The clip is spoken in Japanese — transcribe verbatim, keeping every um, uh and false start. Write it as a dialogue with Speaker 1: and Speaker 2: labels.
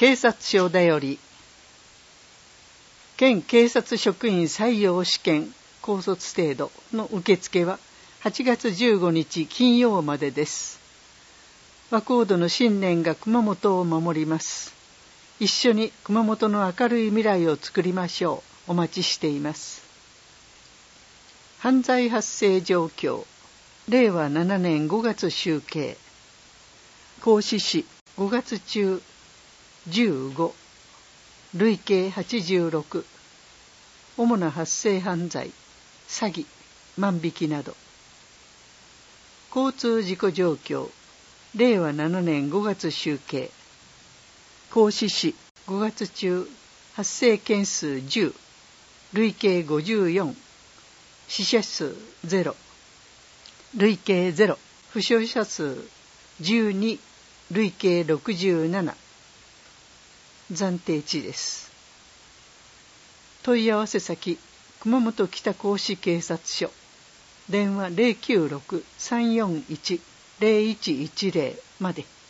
Speaker 1: 警察署だより県警察職員採用試験高卒程度の受付ははちがつじゅうごにち金曜までです。和光堂の信念が熊本を守ります。一緒に熊本の明るい未来を作りましょう。お待ちしています。犯罪発生状況れいわななねんごがつ集計。合志市ごがつ中じゅうご、累計はちじゅうろく。主な発生犯罪詐欺、万引きなど。交通事故状況れいわななねんごがつ集計。合志市ごがつ中発生件数じゅう、累計ごじゅうよん。死者数ゼロ、累計ゼロ。負傷者数じゅうに、累計ろくじゅうなな。暫定値です。問い合わせ先熊本北甲子警察署。電話 ゼロきゅうろく さんよんいち ゼロいちいちゼロ まで。